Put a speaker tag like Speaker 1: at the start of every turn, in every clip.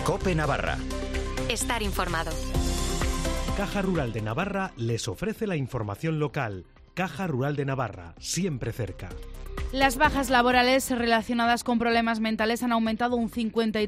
Speaker 1: COPE Navarra.
Speaker 2: Estar informado.
Speaker 3: Caja Rural de Navarra les ofrece la información local. Caja Rural de Navarra, siempre cerca.
Speaker 4: Las bajas laborales relacionadas con problemas mentales han aumentado un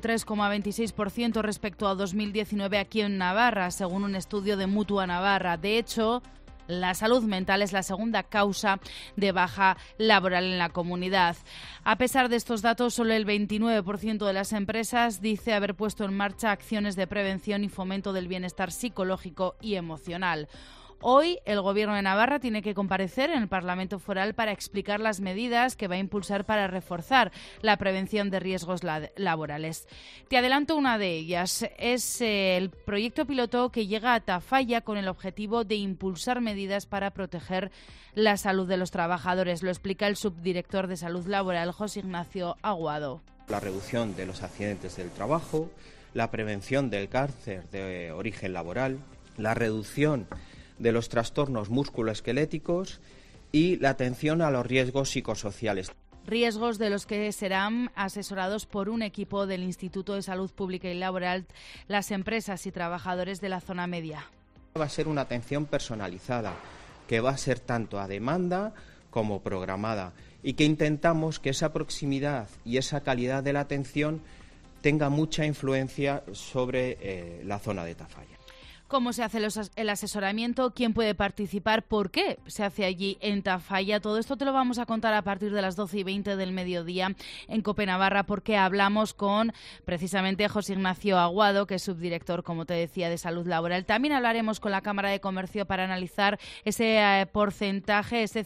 Speaker 4: 53,26% respecto a 2019 aquí en Navarra, según un estudio de Mutua Navarra. De hecho, la salud mental es la segunda causa de baja laboral en la comunidad. A pesar de estos datos, solo el 29% de las empresas dice haber puesto en marcha acciones de prevención y fomento del bienestar psicológico y emocional. Hoy el Gobierno de Navarra tiene que comparecer en el Parlamento Foral para explicar las medidas que va a impulsar para reforzar la prevención de riesgos laborales. Te adelanto una de ellas. Es el proyecto piloto que llega a Tafalla con el objetivo de impulsar medidas para proteger la salud de los trabajadores. Lo explica el subdirector de Salud Laboral, José Ignacio Aguado.
Speaker 5: La reducción de los accidentes del trabajo, la prevención del cáncer de origen laboral, la reducción de los trastornos musculoesqueléticos y la atención a los riesgos psicosociales.
Speaker 4: Riesgos de los que serán asesorados por un equipo del Instituto de Salud Pública y Laboral, las empresas y trabajadores de la zona media.
Speaker 5: Va a ser una atención personalizada, que va a ser tanto a demanda como programada, y que intentamos que esa proximidad y esa calidad de la atención tenga mucha influencia sobre la zona de Tafalla.
Speaker 4: ¿Cómo se hace el asesoramiento? ¿Quién puede participar? ¿Por qué se hace allí en Tafalla? Todo esto te lo vamos a contar a partir de las 12:20 del mediodía en COPE Navarra, porque hablamos con precisamente José Ignacio Aguado, que es subdirector, como te decía, de Salud Laboral. También hablaremos con la Cámara de Comercio para analizar ese porcentaje, ese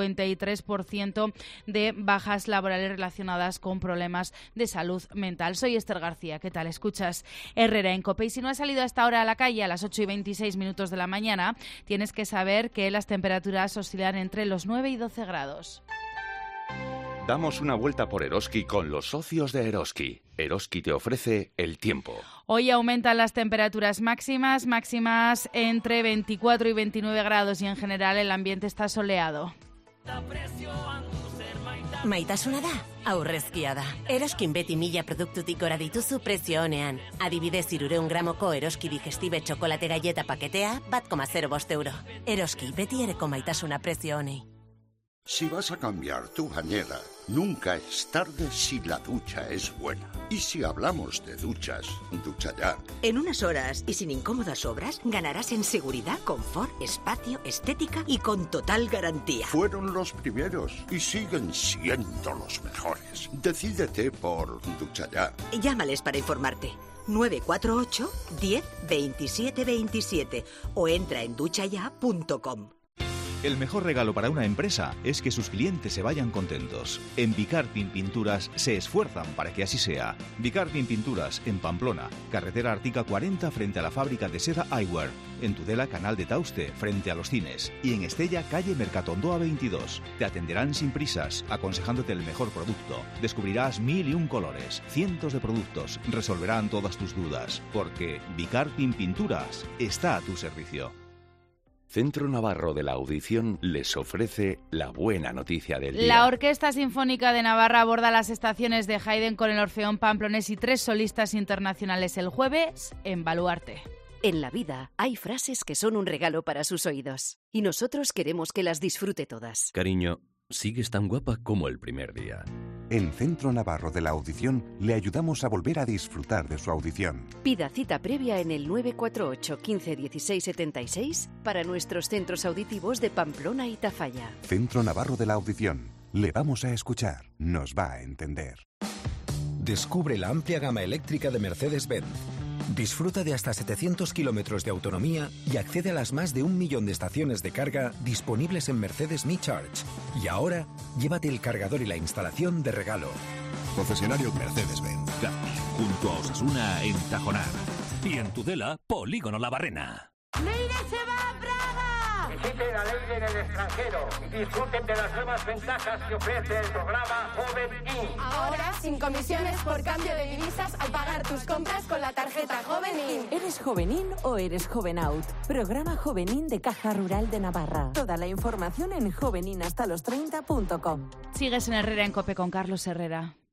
Speaker 4: 53% de bajas laborales relacionadas con problemas de salud mental. Soy Esther García. ¿Qué tal? Escuchas Herrera en COPE. Y si no has salido a esta hora a la calle, a las 8:26 de la mañana, tienes que saber que las temperaturas oscilan entre los 9 y 12 grados.
Speaker 1: Damos una vuelta por Eroski con los socios de Eroski. Eroski te ofrece el tiempo.
Speaker 4: Hoy aumentan las temperaturas máximas entre 24 y 29 grados y en general el ambiente está soleado.
Speaker 6: Maitasuna da, aurrezkia da. Eroskin beti 1000 produktutik gora dituzu prezio onean. Adibidez 300 gramoko Eroski Digestive txokolate galleta paketea, 1,05 euro. Eroski, beti ereko maitasuna prezio honei.
Speaker 7: Si vas a cambiar tu bañera, nunca es tarde si la ducha es buena. Y si hablamos de duchas, Ducha Ya.
Speaker 8: En unas horas y sin incómodas obras, ganarás en seguridad, confort, espacio, estética y con total garantía.
Speaker 7: Fueron los primeros y siguen siendo los mejores. Decídete por Ducha Ya.
Speaker 8: Llámales para informarte. 948 10 27 27 o entra en duchaya.com.
Speaker 9: El mejor regalo para una empresa es que sus clientes se vayan contentos. En Vicarpin Pinturas se esfuerzan para que así sea. Vicarpin Pinturas, en Pamplona, carretera Artica 40 frente a la fábrica de seda Eyewear. En Tudela, Canal de Tauste, frente a los cines. Y en Estella, calle Mercatondoa 22. Te atenderán sin prisas, aconsejándote el mejor producto. Descubrirás 1001 colores, cientos de productos. Resolverán todas tus dudas. Porque Vicarpin Pinturas está a tu servicio.
Speaker 1: Centro Navarro de la Audición les ofrece la buena noticia del día.
Speaker 4: La Orquesta Sinfónica de Navarra aborda las estaciones de Haydn con el Orfeón Pamplonés y 3 solistas internacionales el jueves en Baluarte.
Speaker 2: En la vida hay frases que son un regalo para sus oídos y nosotros queremos que las disfrute todas.
Speaker 10: Cariño, sigues tan guapa como el primer día.
Speaker 11: En Centro Navarro de la Audición le ayudamos a volver a disfrutar de su audición.
Speaker 2: Pida cita previa en el 948 15 16 76 para nuestros centros auditivos de Pamplona y Tafalla.
Speaker 11: Centro Navarro de la Audición. Le vamos a escuchar. Nos va a entender.
Speaker 12: Descubre la amplia gama eléctrica de Mercedes-Benz. Disfruta de hasta 700 kilómetros de autonomía y accede a las más de 1 millón de estaciones de carga disponibles en Mercedes Me Charge. Y ahora, llévate el cargador y la instalación de regalo.
Speaker 13: Concesionario Mercedes-Benz.
Speaker 14: Junto a Osasuna en Tajonar. Y en Tudela, Polígono La Barrena.
Speaker 15: ¡Leire se va a Praga!
Speaker 16: Visiten a Leire en el extranjero y disfruten de las nuevas ventajas que ofrece el programa Joven In.
Speaker 15: Ahora, sin comisiones por cambio de divisas al pagar tus compras con la tarjeta Joven In.
Speaker 17: ¿Eres Joven In o eres Joven Out? Programa Joven In de Caja Rural de Navarra. Toda la información en joveninhastalostreinta.com.
Speaker 4: Sigues en Herrera en COPE con Carlos Herrera.